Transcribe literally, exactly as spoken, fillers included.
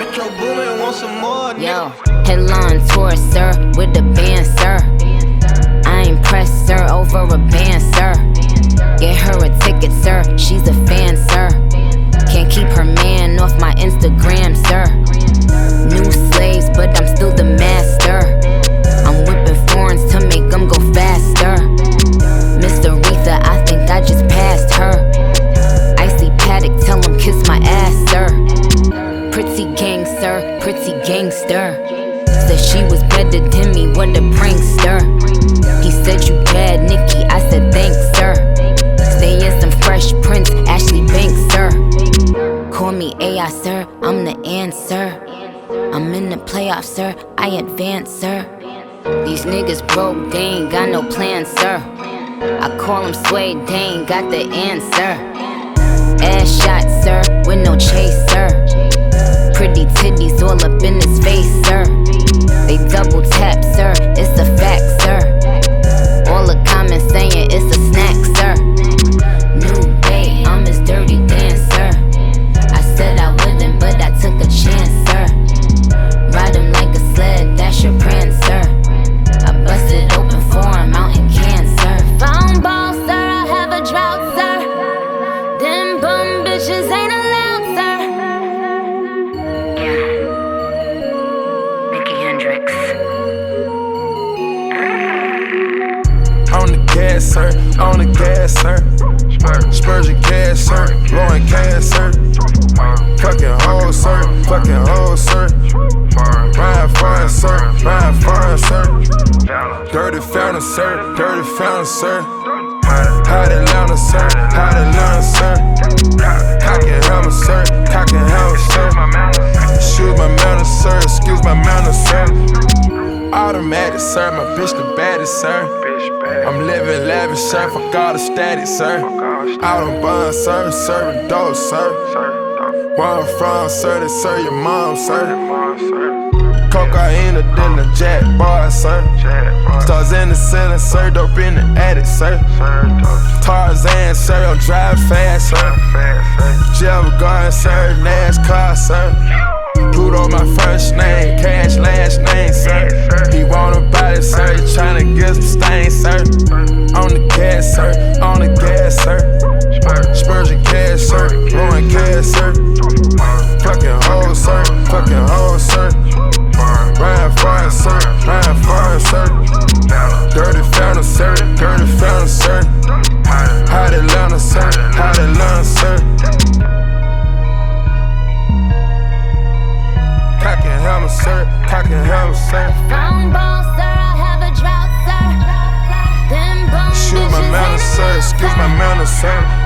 Fuck your boo and want some more, yo, headline tour, sir, with the band, sir. I ain't pressed, sir, over a band, sir. Get her a ticket, sir, she's a fan, sir. Can't keep her man off my Instagram, sir. New slaves, but I'm still the master. I'm whipping foreigns to make them go faster. Miss Aretha, I think I just passed her. Icy Paddock, tell him kiss my ass, sir. Pretty gangster, pretty gangster. Said she was better than me, what a prankster. He said you bad, Nikki, I said thanks, sir. Stay in some Fresh Prince, Ashley Banks, sir. Call me A I, sir, I'm the answer. I'm in the playoffs, sir, I advance, sir. These niggas broke, they ain't got no plan, sir. I call them sway, they ain't got the answer. Ass shot, sir, with no chase, sir. Pretty titties all up in his face, sir. They double tap, sir, it's a fact, sir. All the comments saying it's a snack, sir. New day, I'm his dirty dancer. I said I wouldn't, but I took a chance, sir. Ride him like a sled, that's your prancer. I busted open for him out in cancer. Found ball, sir, I have a drought, sir. Them bum bitches ain't allowed, sir. Yeah. Nikki Hendrix. On the gas, sir, on the gas, sir. Spurging cash, sir, blowing cash, sir. Fucking hoes, sir, fucking hoes, sir. Ride fire, sir, ride fire, sir. Dirty fountain, sir, dirty fountain, sir. Hot Atlanta, sir, hot Atlanta, sir. Cock and hammer, sir, cock and hammer, sir. Excuse my manners, sir, excuse my manners, sir. Automatic, sir, my bitch the baddest, sir. I'm living lavish, sir, fuck all the static, sir. Out on bond, sir, serving dope, sir. Where I'm from, sir, they serve your mom, sir. Cocaine than the jet boy, sir. Stars in the ceiling, sir, dope in the attic, sir. Tarzan, sir, I'm driving fast, sir. Java Garden, sir, NASCAR, sir. Pluto, my first name, Cash last name, sir. He wanna buy it, sir, he tryna get some stains, sir. On the gas, sir, on the gas, sir. Spurging cash, sir, blowing cash, sir. Fucking hoes, sir, fucking hoes, sir. Ride fire, sir, ride fire, sir. Dirty fountain, sir, dirty fountain, sir. Hot Atlanta, sir, hot Atlanta, sir. Cock and hammer, sir, cock and hammer, sir. Found ball, sir, I have a drought, sir. Them bum Excuse my bitches manners, ain't sir, excuse my manners, sir.